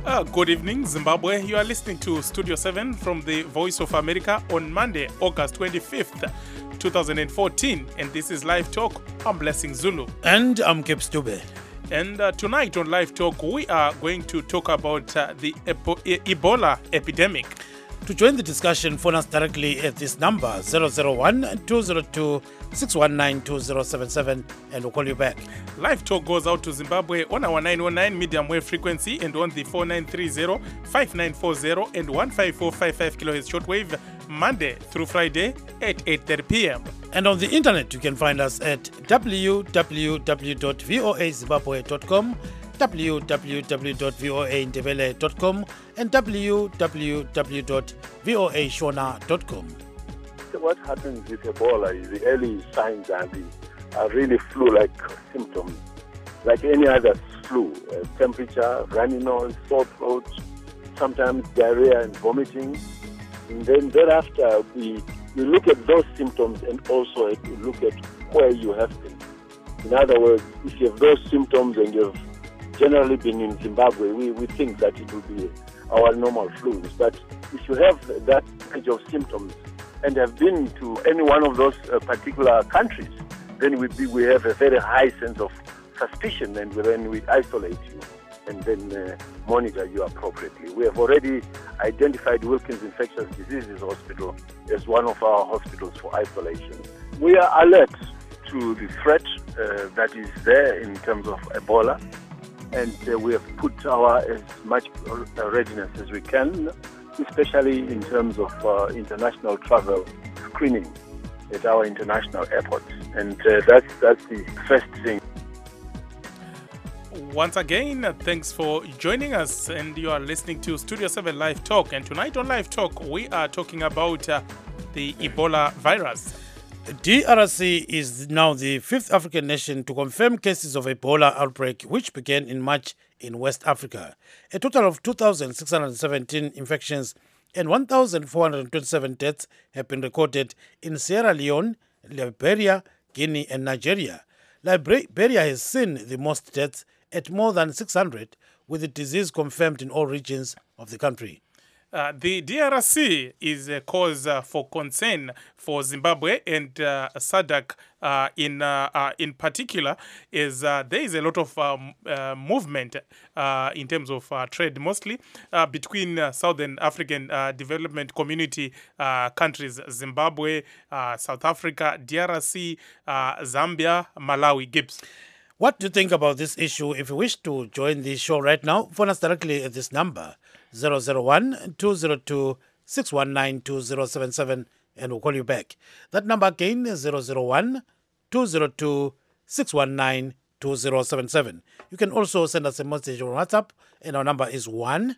Good evening, Zimbabwe. You are listening to Studio 7 from the Voice of America on Monday, August 25th, 2014. And this is Live Talk. I'm Blessing Zulu. And I'm Kip Stube. And tonight on Live Talk, we are going to talk about the Ebola epidemic. To join the discussion, phone us directly at this number, 001-202-619-2077, and we'll call you back. Live Talk goes out to Zimbabwe on our 919 medium wave frequency and on the 4930, 5940 and 15455 kilohertz shortwave, Monday through Friday at 8:30 p.m. And on the internet, you can find us at www.voazimbabwe.com, www.voaindebele.com, and www.voashona.com. What happens with Ebola is the early signs are really flu-like symptoms, like any other flu, temperature, runny nose, sore throat, sometimes diarrhea and vomiting. And then thereafter, we look at those symptoms and also look at where you have been. In other words, if you have those symptoms and you've generally been in Zimbabwe, we think that it will be our normal flus. But if you have that range of symptoms and have been to any one of those particular countries, then we have a very high sense of suspicion, and then we isolate you and then monitor you appropriately. We have already identified Wilkins Infectious Diseases Hospital as one of our hospitals for isolation. We are alert to the threat that is there in terms of Ebola, and we have put as much readiness as we can, especially in terms of international travel screening at our international airports. And that's the first thing. Once again, thanks for joining us, and you are listening to Studio 7 Live Talk. And tonight on Live Talk, we are talking about the Ebola virus. DRC is now the fifth African nation to confirm cases of Ebola outbreak, which began in March in West Africa. A total of 2,617 infections and 1,427 deaths have been recorded in Sierra Leone, Liberia, Guinea, and Nigeria. Liberia has seen the most deaths at more than 600, with the disease confirmed in all regions of the country. The DRC is a cause for concern for Zimbabwe and SADC in particular, is there is a lot of movement in terms of trade, mostly between Southern African Development Community countries, Zimbabwe, South Africa, DRC, Zambia, Malawi. Gibbs. What do you think about this issue? If you wish to join the show right now, phone us directly at this number, 001-202-619-2077, and we'll call you back. That number again is 001-202-619-2077. You can also send us a message on WhatsApp, and our number is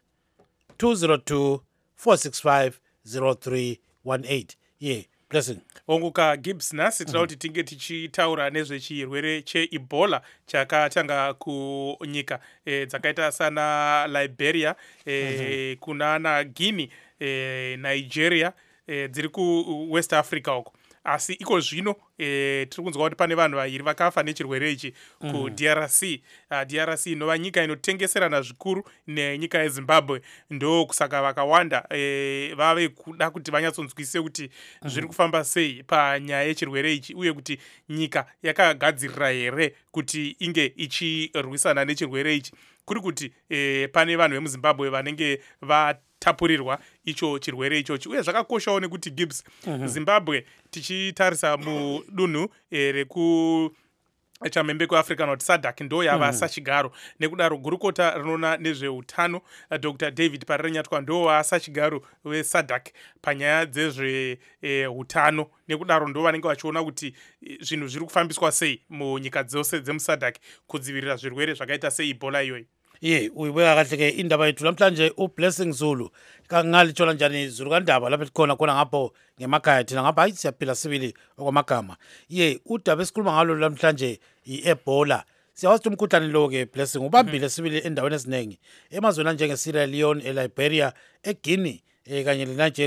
1-202-465-0318. Yeah, Blessing. Onguka Gibbs nasi tinauti tinge tichitaura nezvechirwere cheEbola chakatanga kunyika dzakaita sana Liberia, kunana Guinea, Nigeria, dziri ku West Africa uko. Asi iko zvino tiri kunzwa kuti pane vanhu vaviri vakafa nechirwere ichi ku DRC. DRC inova nyika inotengeserana zvikuru nenyika yeZimbabwe, ndo kusaka vakawanda vave kuda kuti vanyatsonzwisise kuti zviri kufamba sei panyaya yechirwere ichi, uye kuti nyika yakagadzirira here kuti inge ichirwisana nechirwere ichi, kuri kuti pane vanhu vemuZimbabwe vanenge tapurirwa icho chirwere ichochi. Uye zvakakoshawo nekuti Gibbs, Zimbabwe tichitarisa mudunhu reku chamhembe kuAfrica kuti SADC ndo yava sachigaro. Nekudaro gurukota rinoona nezveutano Dr. David Paranyatwa ndo asachigaro weSADC panyaya dzezveutano. Nekudaro ndo vanenge vachiona kuti zvinhu zviri kufambiswa sei munyika dzose dzemuSADC kudzivirira zvirwere zvakaita seEbola iyoyi. Uyibeka kahle ke indaba yethu namhlanje uBlessing Zulu kangalitshola njani Zulu kandaba lapha khona ngapho ngemakhaya thina ngapha hayi siyaphila sibili okwamagama. Udaba esikhuluma ngalo namhlanje iEbola. Siyawazi umkhuhlane lo ke Blessing ubambile sibili endaweni eziningi emazweni njenge Sierra Leone, eLiberia, eGuinea kanye leNigeria.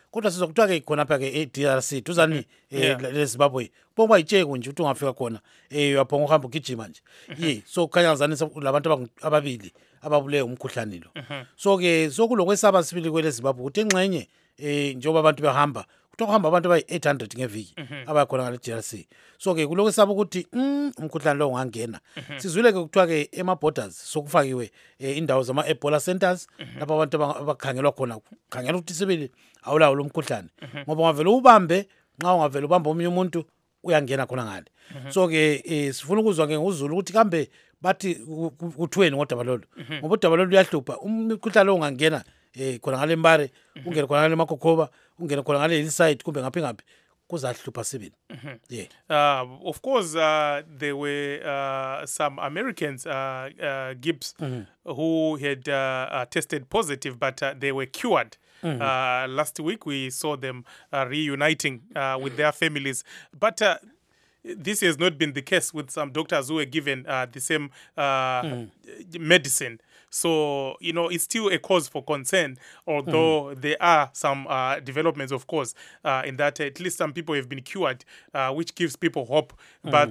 kodwa sizwa kuthiwa-ke khonapha-ke e-DRC duzani leZimbabwe bonga itsheko nje ukuthi ungafika khona uyaphonga uhamba ugijima nje ye so kukhanya ngazanisa labantu ababili ababuleyo umkhuhlane lo so-ke sokulokwesaba sibili kweleZimbabwe ukuthi engxenye njengoba abantu behamba kuthiwa kuhamba abantu abayi-800 ngeviki abakhona ngale DRC so-ke kulokwesaba ukuthi umkhuhlane lo ungangena sizwile-ke kuthiwa-ke ema-borders sokufakiwe indawo zama-Ebola centers lapho abantu abakhangelwa khona khangela ukuthi sibili awulawo lo mkhuhlane ngoba ungavele ubambe nxa ungavele ubambe omunye umuntu uyangena khona ngale so-ke sifuna ukuzwa-ke nguzulu ukuthi kambe bathi kuthiweni ngodaba lolu ngoba udaba lolu luyahlupha umkhuhlane lo ungangena khona ngale Mbare ungene khona ngale Makokhoba ungene khona ngale Hillside kumbe ngaphi kuzahlupha sibili of course there were some Americans Gibbs who had tested positive but they were cured. Last week we saw them reuniting with their families but this has not been the case with some doctors who were given the same medicine. So, it's still a cause for concern, although there are some developments, of course, in that at least some people have been cured, which gives people hope. But,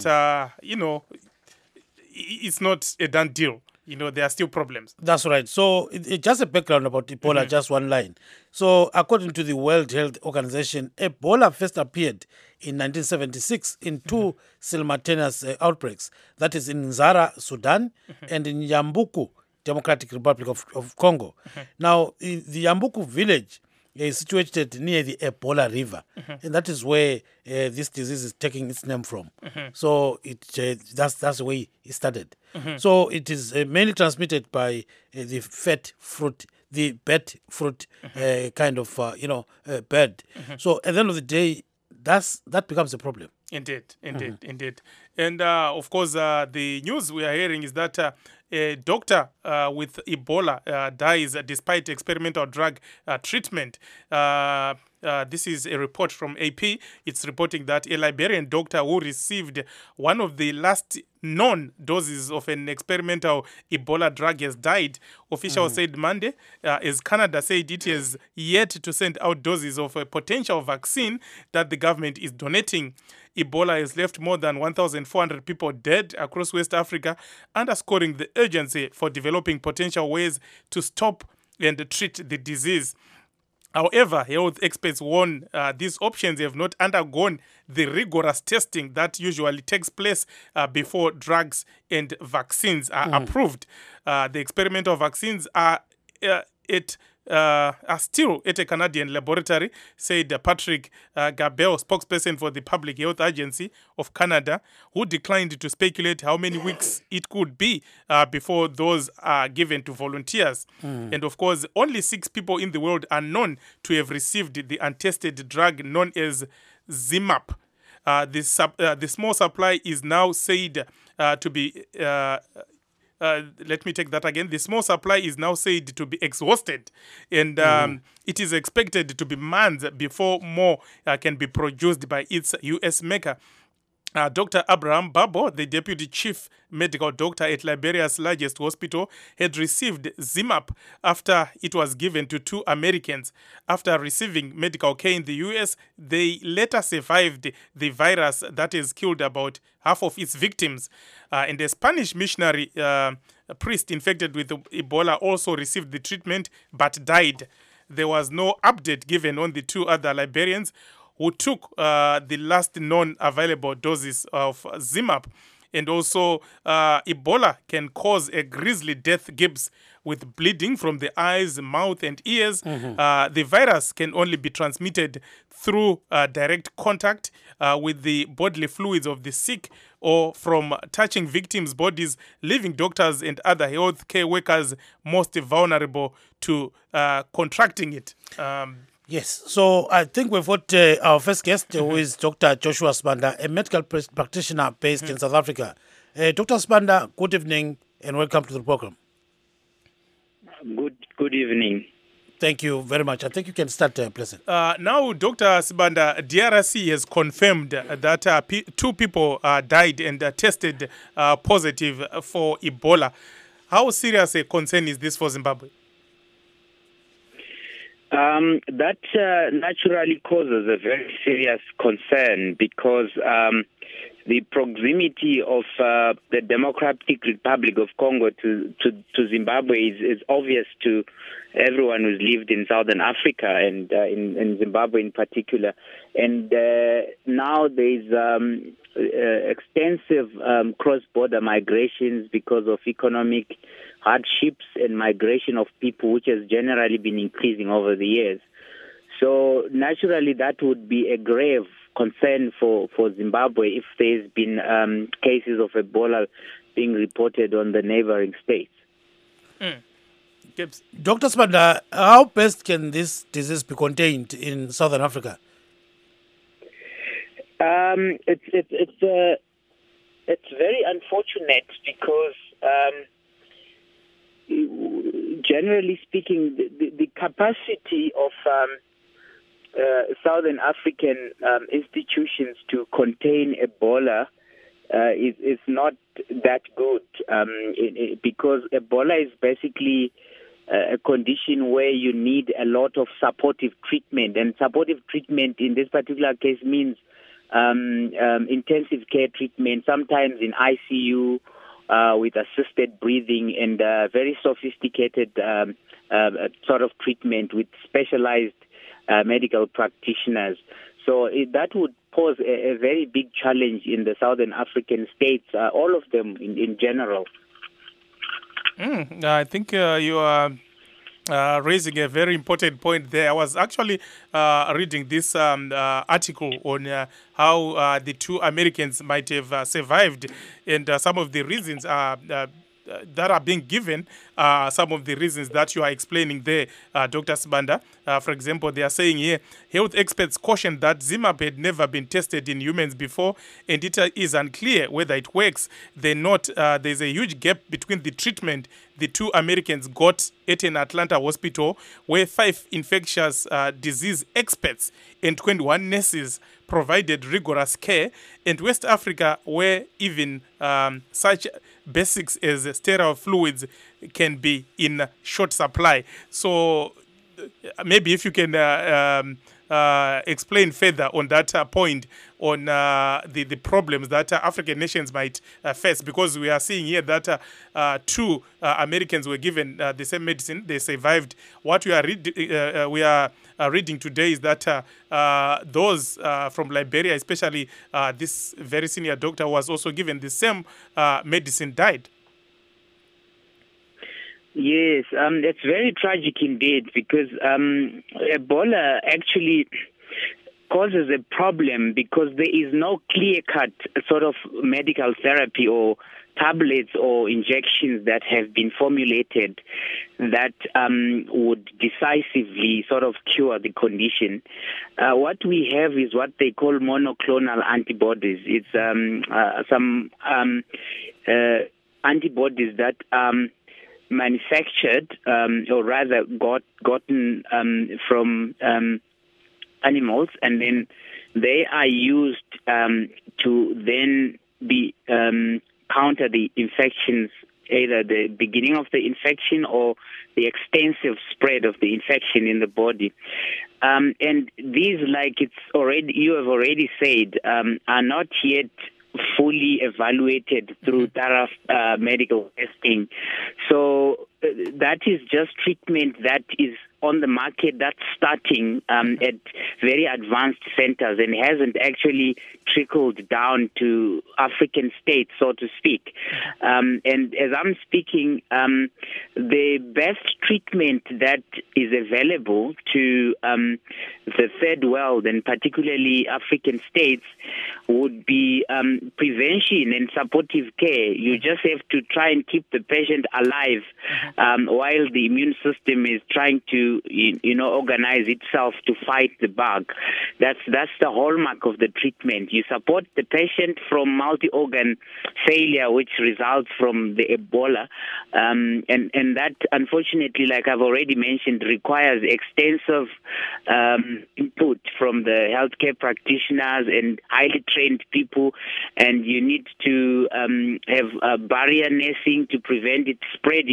it's not a done deal. There are still problems. That's right. So, just a background about Ebola, just one line. So, according to the World Health Organization, Ebola first appeared in 1976 in two simultaneous outbreaks. That is in Nzara, Sudan, and in Yambuku, Democratic Republic of Congo. Now, the Yambuku village is situated near the Ebola River, and that is where this disease is taking its name from. So that's the way it started. So it is mainly transmitted by the bird fruit kind of bird. So at the end of the day, that becomes a problem. Indeed. And of course, the news we are hearing is that a doctor with Ebola dies despite experimental drug treatment. This is a report from AP. It's reporting that a Liberian doctor who received one of the last known doses of an experimental Ebola drug has died. Officials said Monday, as Canada said it has yet to send out doses of a potential vaccine that the government is donating. Ebola has left more than 1,400 people dead across West Africa, underscoring the urgency for developing potential ways to stop and treat the disease. However, health experts warn these options have not undergone the rigorous testing that usually takes place before drugs and vaccines are approved. The experimental vaccines are still at a Canadian laboratory, said Patrick Gabel, spokesperson for the Public Health Agency of Canada, who declined to speculate how many weeks it could be before those are given to volunteers. And of course, only 6 people in the world are known to have received the untested drug known as Zimap. The small supply is now said to be... let me take that again. The small supply is now said to be exhausted, and it is expected to be months before more can be produced by its U.S. maker. Dr. Abraham Babo, the deputy chief medical doctor at Liberia's largest hospital, had received Zimap after it was given to 2 Americans. After receiving medical care in the U.S., they later survived the virus that has killed about half of its victims. And a Spanish missionary priest infected with Ebola also received the treatment but died. There was no update given on the 2 other Liberians who took the last known available doses of Zimap. And also, Ebola can cause a grisly death, Gibbs, with bleeding from the eyes, mouth, and ears. The virus can only be transmitted through direct contact with the bodily fluids of the sick or from touching victims' bodies, leaving doctors and other health care workers most vulnerable to contracting it. Yes, so I think we've got our first guest, who is Dr. Joshua Sibanda, a medical practitioner based in South Africa. Dr. Sibanda, good evening and welcome to the program. Good evening. Thank you very much. I think you can start, Pleasant. Now, Dr. Sibanda, DRC has confirmed that 2 people died and tested positive for Ebola. How serious a concern is this for Zimbabwe? That naturally causes a very serious concern because the proximity of the Democratic Republic of Congo to Zimbabwe is obvious to everyone who's lived in Southern Africa and in Zimbabwe in particular. And now there's extensive cross-border migrations because of economic hardships and migration of people, which has generally been increasing over the years. So naturally, that would be a grave concern for Zimbabwe if there's been cases of Ebola being reported on the neighboring states. Dr. Sibanda, how best can this disease be contained in Southern Africa? It's very unfortunate because generally speaking, the capacity of Southern African institutions to contain Ebola is not that good because Ebola is basically a condition where you need a lot of supportive treatment, and supportive treatment in this particular case means intensive care treatment, sometimes in ICU with assisted breathing and very sophisticated sort of treatment with specialized medical practitioners. So that would pose a very big challenge in the Southern African states, all of them in general. I think you are raising a very important point there. I was actually reading this article on how the two Americans might have survived, and some of the reasons that are being given, some of the reasons that you are explaining there, Dr. Sibanda. For example, they are saying here, health experts caution that Zimab had never been tested in humans before, and it is unclear whether it works. There's a huge gap between the treatment the two Americans got at an Atlanta hospital, where 5 infectious disease experts and 21 nurses provided rigorous care, and West Africa, where even such basics as sterile fluids can be in short supply. So maybe if you can explain further on that point, on the problems that African nations might face, because we are seeing here that 2 Americans were given the same medicine, they survived. What we are reading today is that those from Liberia, especially this very senior doctor, was also given the same medicine, died. Yes, it's very tragic indeed because Ebola actually causes a problem because there is no clear-cut sort of medical therapy or tablets or injections that have been formulated that would decisively sort of cure the condition. What we have is what they call monoclonal antibodies. It's some antibodies that manufactured or rather gotten from animals, and then they are used to then be counter the infections, either the beginning of the infection or the extensive spread of the infection in the body. And these, like you have already said, are not yet fully evaluated through thorough medical testing. So that is just treatment that is on the market, that's starting at very advanced centers and hasn't actually trickled down to African states, so to speak. And as I'm speaking, the best treatment that is available to the third world, and particularly African states, would be prevention and supportive care. You just have to try and keep the patient alive while the immune system is trying to organize itself to fight the bug. That's the hallmark of the treatment. You support the patient from multi-organ failure, which results from the Ebola, and that, unfortunately, like I've already mentioned, requires extensive input from the healthcare practitioners and highly trained people, and you need to have barrier nursing to prevent it spreading from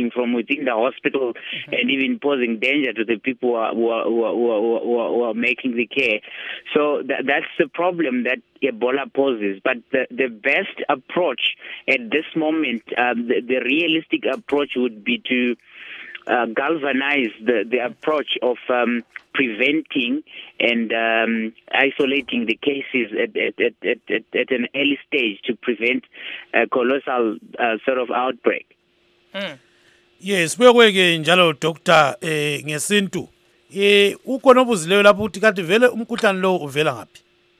within the hospital and even posing danger to the people who are making the care. So that's the problem that Ebola poses. But the best approach at this moment, the realistic approach would be to galvanize the approach of preventing and isolating the cases at an early stage to prevent a colossal sort of outbreak. Yes, kweke njalo Dr. ngesintu ukhona obuzileyo lapho uthi kanti vele umkhuhlane lo uvela ngaphi?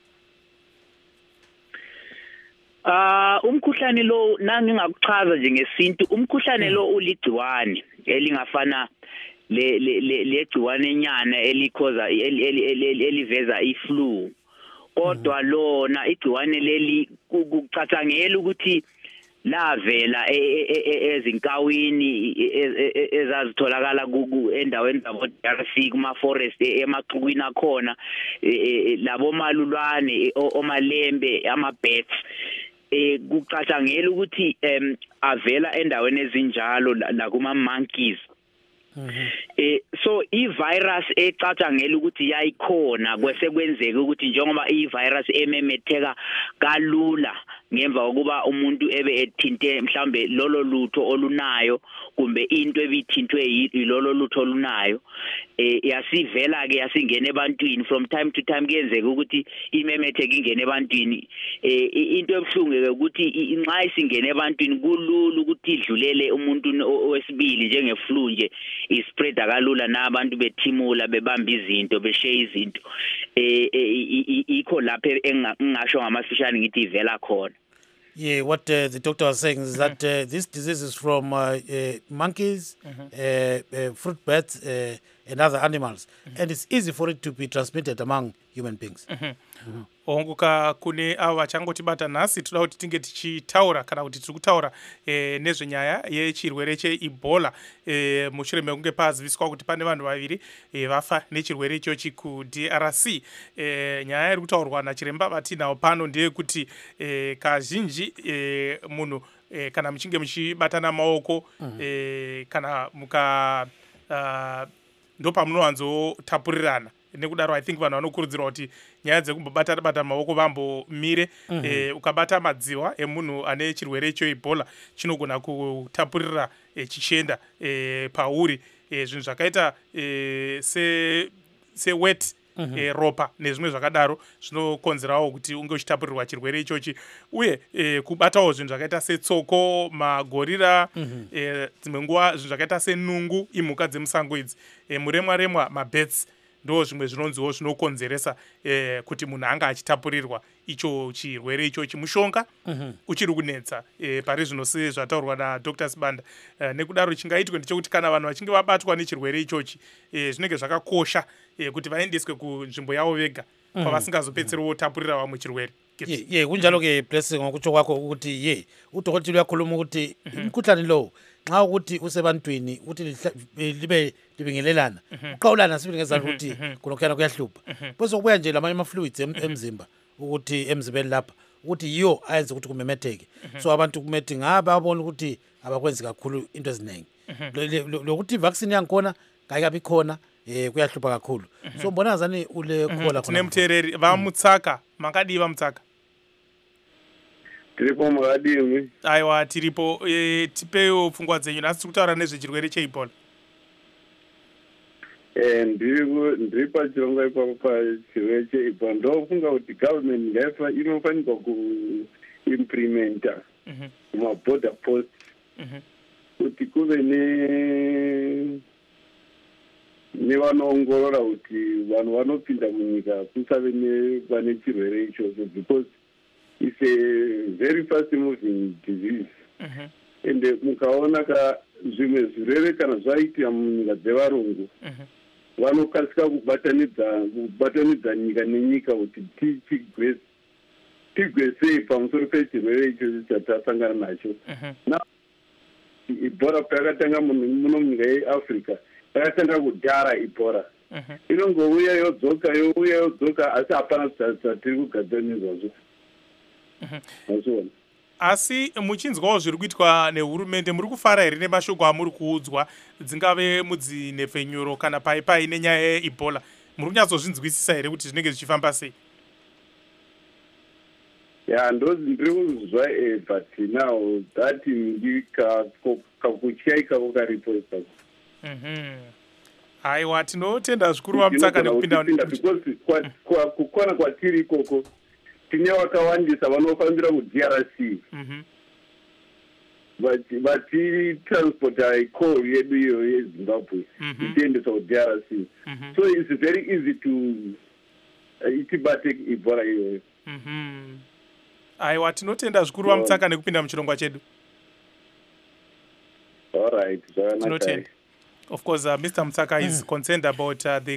Umkhuhlane lo nangingakuchaza nje ngesintu, umkhuhlane lo uligciwane elingafana legciwane nyana elikhoza eliveza iflu. Kodwa lona igciwane leli kucathangela ukuthi lavela ezinkawini ezazitholakala endaweni zabo DRC kuma forest emaxukwini akhona labo malulwane omalembe ama-bats. Kucathangela ukuthi avela endaweni ezinjalo la kuma monkeys. So i-virus ecathangela ukuthi yayikhona kwese kwenzeka ukuthi njengoba i-virus ememetheka kalula ngemva kokuba umuntu ebe ethinte mhlambe lolo lutho olunayo kumbe into ebithintwe yilolo lutho olunayo yasivela ke yasingena ebantwini from time to time kuyenzeka ukuthi imemetheke ingene ebantwini into ebhlungu ukuthi inxa isingene ebantwini kulula ukuthi idlulele umuntu owesibili njengeflu nje ispread kalula nabantu bethimula bebamba izinto beshare izinto ikho lapha engasho ngamafishane ngithi ivela khona. Yeah, what the doctor was saying is that this disease is from monkeys, fruit bats, and other animals, and it's easy for it to be transmitted among human beings. Onguka kune ava changotibata nhasi toda kuti tinge tichitaura kana kuti tiri kutaura nezvenyaya yechirwere cheEbola mushure mekunge paziviswa kuti pane vanhu vaviri vafa nechirwere ichochi kuDRC. Nyaya iri kutaurwa nachiremba vatinawo pano ndeyekuti kazhinji munhu kana muchinge muchibatana maoko kana muka ndopamunowanzotapurirana. Nekudaro I think vanhu vanokurudzirwa kuti nyaya dzekubata maoko vambomire. Ukabata madziwa emunhu ane chirwere cheEbola chinogona kutapurira chichienda pauri. Zvinhu zvakaita se wet ropa nezvimwe zvakadaro zvinokonzerawo kuti unge uchitapurirwa chirwere ichochi. Uye kubatawo zvinhu zvakaita setsoko, magorira, dzimwe nguva zvinhu zvakaita senungu, imhuka dzemusango idzi, muremwa mabats ndo zvimwe zvinonziwo zvinokonzeresa kuti munhu anga achitapurirwa icho chirwere ichochi. Mushonga uchiri kunetsa pari zvino sezvataurwa naDr. Sibanda. Nekudaro chingaitwe ndechekuti kana vanhu vachinge vabatwa nechirwere ichochi zvinenge zvakakosha kuti vaendeswe kunzvimbo yavo vega kwavasingazopedzeri votapurira vamwe chirwere. Kunjalo ke Blessing ngokutsho kwakho ukuthi udokotela uyakhuluma ukuthi umkhuhlane lo nxa ukuthi usebantwini uthi libe libingelelana uqawulana sibili ngezandla ukuthi kunokhana kuyahlupha bese kubuya nje lamanye ama-fluids emzimba ukuthi emzimbeni lapha ukuthi yiyo ayenza ukuthi kumemetheke. So abantu kumethi ngaba abona ukuthi abakwenzi kakhulu into eziningi lokuthi vaccine yangikhona ngayikabi khona kuyahlupha kakhulu. So mbona zani ule khola khona tinemthereri vamutsaka makadi vamutsaka tiripo makadini. Aiwa tiripo tipewo pfungwa dzenyu nasi tiri kutaura nezvechirwere cheEbola. Ndiri pachirongwa ipapo pachirwere cheEbola ndofunga kuti government inofanirwa kuimplementa maborder post kuti kuve nevanoongorora kuti vanhu vanopinda munyika kusave vane chirwere ichocho because it's a very fast moving disease. Ende mukaona zvimwe zvirwere kana zvaitira munyika dzevarungu vanokasika kubatanidza nyika nenyika kuti tigwe sei pamusoro pechirwere ichocho chatasangana nacho. Ebola payakatanga muno munyika yeAfrica yakatanga kudhara Ebola inongouya yodzoka asi hapana zvatiri kugadzira nezvazvo. asi muchinzwawo zviri kuitwa nehurumende muri kufara here nemashoko amuri kuudzwa, dzingave mudzinhepfenyuro kana pai nenyaya yeEbola? Muri kunyatsozvinzwisisa here kuti zvinenge zvichifamba sei? ndiri kuzwa but now that kakutya ikako karipo ipapo. Aiwa, tinotenda zvikuru vamutsaka nekupinda because kukwana kwatiri ikoko tine vakawandisa vanofambira kuDRC vatitransporta call yedu iyo yeZimbabwe ichiendesa kuDRC, so it's very easy to itibate Ebola iyoyo. Aiwa, tinotenda zvikuru vamutsaka nekupinda muchirongwa chedu. All right, tinotenda. Of course, Mr. Mutsaka is concerned about the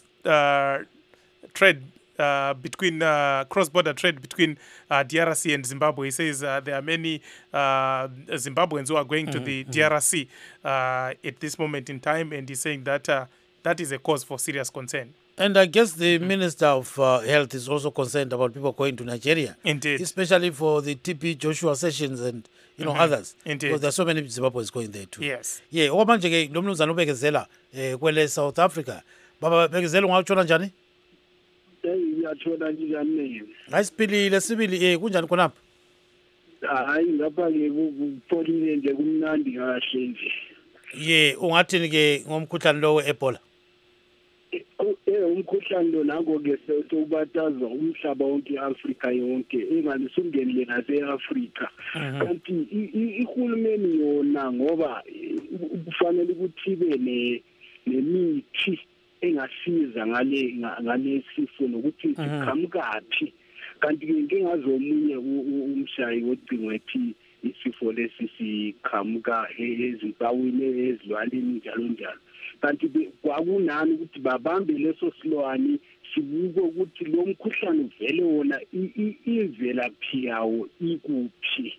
trade between cross-border trade between DRC and Zimbabwe. He says there are many Zimbabweans who are going to the DRC at this moment in time, and he's saying that that is a cause for serious concern. And I guess the Minister of Health is also concerned about people going to Nigeria. Indeed. Especially for the TP Joshua Sessions and others. Indeed. Because there are so many Zimbabweans going there too. Yes. Yeah, okwamanje ke lo mnumzana ubekezela kwele South Africa. Baba bekezela ungawutshona njani? Ngiyathola njani? Ayisiphilile sibili kunjani khonapha? Hayi ngapha ke kupholile nje kumnandi kahle nje. Yeah, ungathini ke ngomkhuhlane lo weEbola? Umkhuhlane lo nango-ke sewubataza umhlaba wonke i-Afrika yonke enganisungenile nase-Afrika. Kanti ihulumeni yona ngoba kufanele ukuthi ibe nemithi engasiza ngale sifo nokuthi siqhamukaphi. Kanti-ke ngingazomunye umshayi wocingo ethi isifo lesi siqhamuka ezimpawini ezilwaneni njalo njalo. Kanti kwakunani ukuthi babambe leso silwane sibuke ukuthi lo mkhuhlane uvele wona imvelaphi yawo ikuphi.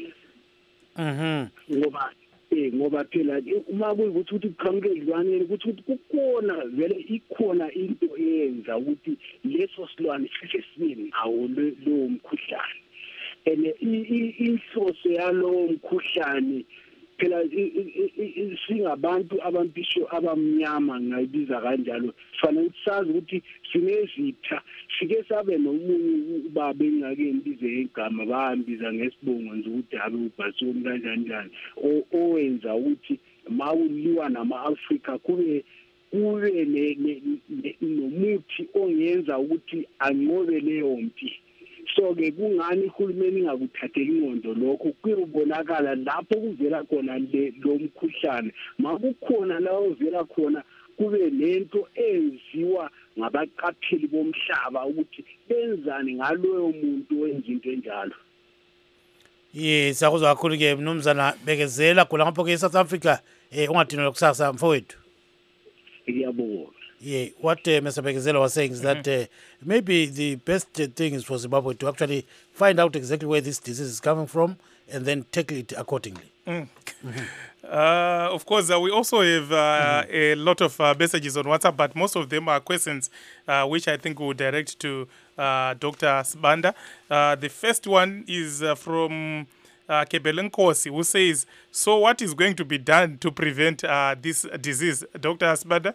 Ngoba phela uma kuyikuthi kuqhamuke ezilwaneni ukuthi kukhona vele ikhona into eyenza ukuthi leso silwane sihle sibe nawo lo mkhuhlane. And inhloso yalo mkhuhlane phela singabantu abampisho abamnyama ngayibiza kanjalo, fanele sazi ukuthi sinezitha, sike sabe nomunye ubaba engake ngibize igama bahambiza ngesibongo nje ukuthi abe uBhasoni kanjani owenza ukuthi mawuliwa nama-Afrika kube nomuthi ongenza ukuthi anqobe leyo mpi. So-ke kungani ihulumeni ingakuthatheli ingqondo lokho kuyobonakala lapho kuvela khona lo mkhuhlane. Makukhona la ovela khona kube lento enziwa ngabaqapheli bomhlaba ukuthi benzani ngaloyo muntu wenza into enjalo. Yes, sakuzwa kakhulu ke mnumzana bekezela khona ngapho ke South Africa ungadinwa kusasa mfowethu. Ngiyabonga. Yeah, what Mr. Bekezela was saying is that maybe the best thing is for Zimbabwe to actually find out exactly where this disease is coming from and then tackle it accordingly. Of course, we also have a lot of messages on WhatsApp, but most of them are questions which I think we'll direct to Dr. Sibanda. The first one is from Kebelenkosi, who says, so what is going to be done to prevent this disease? Dr. Sibanda?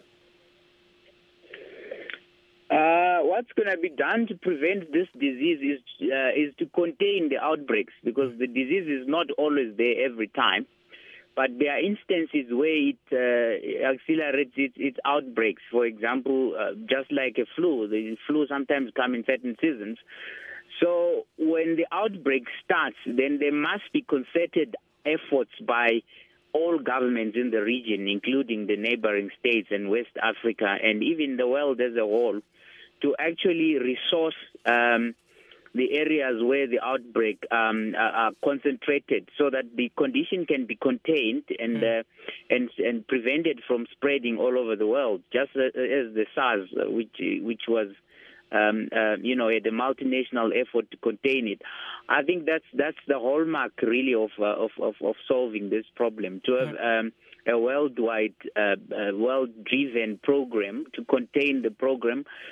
What's going to be done to prevent this disease is to contain the outbreaks, because the disease is not always there every time. But there are instances where it accelerates its outbreaks. For example, just like a flu, the flu sometimes comes in certain seasons. So when the outbreak starts, then there must be concerted efforts by all governments in the region, including the neighboring states and West Africa and even the world as a whole, to actually resource the areas where the outbreak are concentrated, so that the condition can be contained and prevented from spreading all over the world, just as the SARS, which was the multinational effort to contain it. I think that's the hallmark really of solving this problem, to have a worldwide, world-driven program to contain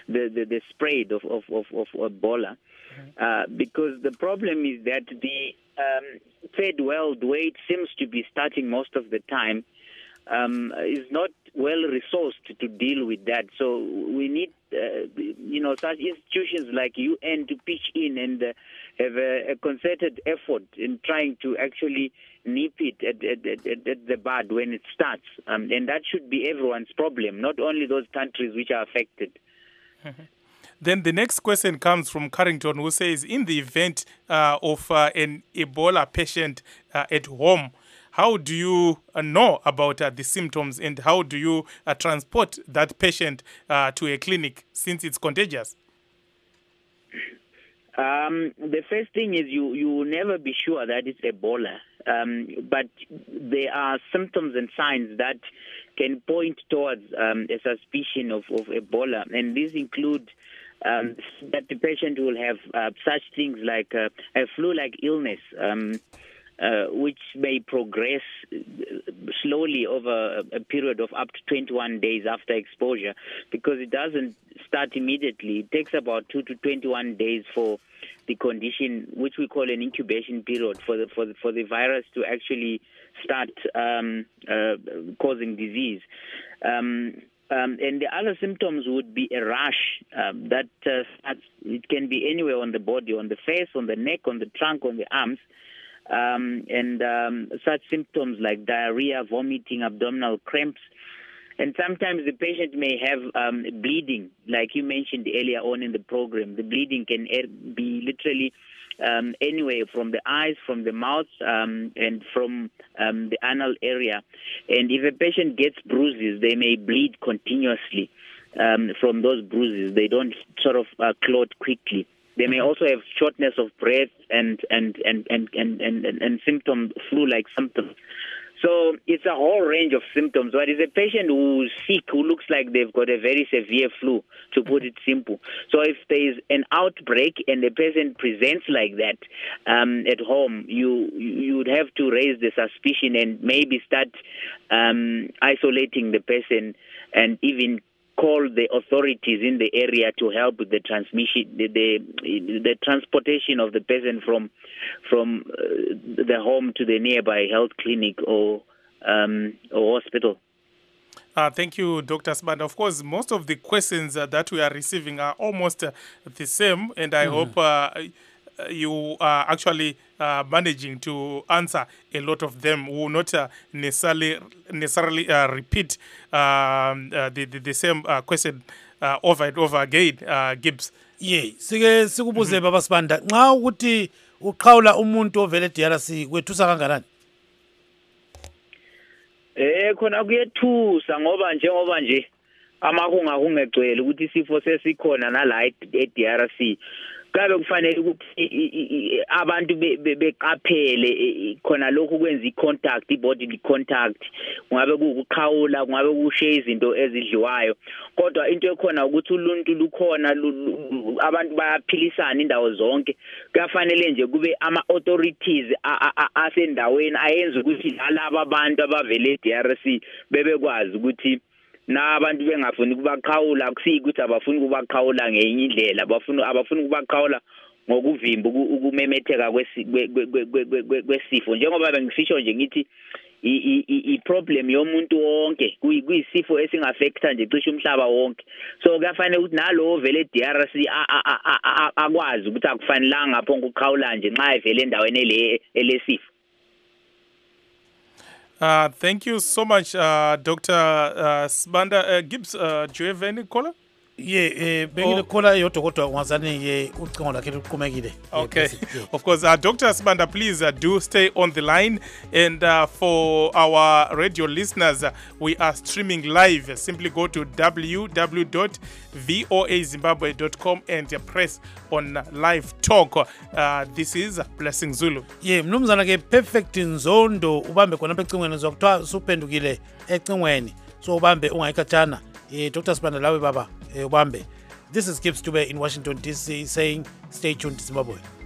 the spread of Ebola, because the problem is that third world, where it seems to be starting most of the time, is not well resourced to deal with that. So we need, such institutions like UN to pitch in and have a concerted effort in trying to actually nip it at the bud when it starts. And that should be everyone's problem, not only those countries which are affected. Then the next question comes from Carrington, who says, in the event of an Ebola patient at home, how do you know about the symptoms, and how do you transport that patient to a clinic since it's contagious? The first thing is you will never be sure that it's Ebola, but there are symptoms and signs that can point towards a suspicion of Ebola, and these include that the patient will have such things like a flu-like illness, which may progress slowly over a period of up to 21 days after exposure, because it doesn't start immediately. It takes about 2 to 21 days for the condition, which we call an incubation period, for the virus to actually start causing disease. And the other symptoms would be a rash that starts, it can be anywhere on the body, on the face, on the neck, on the trunk, on the arms. And such symptoms like diarrhea, vomiting, abdominal cramps. And sometimes the patient may have bleeding, like you mentioned earlier on in the program. The bleeding can be literally anywhere from the eyes, from the mouth, and from the anal area. And if a patient gets bruises, they may bleed continuously from those bruises. They don't sort of clot quickly. They may also have shortness of breath and symptoms, flu-like symptoms. So it's a whole range of symptoms. But it's a patient who's sick, who looks like they've got a very severe flu, to put it simple. So if there is an outbreak and the patient presents like that at home, you would have to raise the suspicion and maybe start isolating the person, and even call the authorities in the area to help with the transmission, the transportation of the person from the home to the nearby health clinic or hospital. Thank you, Dr. Sibanda. Of course, most of the questions that we are receiving are almost the same, and I hope you are actually managing to answer a lot of them. We will not necessarily repeat the same question over and over again, Gibbs. Ye, sike sikubuze baba Sibanda, nxa ukuthi uqhawula umuntu ovele DRC kwethusa kanganani? Khona kuyethusa ngoba nje amahunga egcwele ukuthi isifo sesikhona nala eDRC. Kabe kufanele ukuthi abantu beqaphele khona lokhu kwenza icontact, ibodily contact, ngabe kuqhawula, ngabe kushiya izinto ezidliwayo. Kodwa into ekhona ukuthi uluntu lukhona, abantu bayaphilisana indawo zonke. Kufanele nje kube ama authorities asendaweni ayenza ukuthi laba abantu abavele eDRC bebekwazi ukuthi na abantu bengafuni kubaqhawula, akusiki ukuthi abafuni kubaqhawula ngenye indlela, abafuni kubaqhawula ngokuvimba ukumemetheka kwesifo. Njengoba bengisisho nje ngithi i-problem yomuntu wonke, kuyisifo esingaffecta nje cishe umhlaba wonke. So kufanele ukuthi nalo vele eDRC akwazi ukuthi akufanelanga phonke ukuqhawula nje nxa evele endaweni elesifo. Thank you so much, Dr. Sibanda. Gibbs, do you have any caller? Yeah, bengile caller yodwa kodwa ungazani ye ucingo lakhe luqhumekile. Okay, of course. Dr. Sibanda, please do stay on the line. And for our radio listeners, we are streaming live. Simply go to www.voazimbabwe.com and press on live talk. This is Blessing Zulu. Yeah, mnumzana ke perfect nzondo ubambe khona ecingweni zokuthiwa suphendukile ecingweni. So ubambe ungayikhatshana. Dr. Sibanda lawe baba ubambe. This is Gibbs Dube in Washington DC saying stay tuned to Zimbabwe.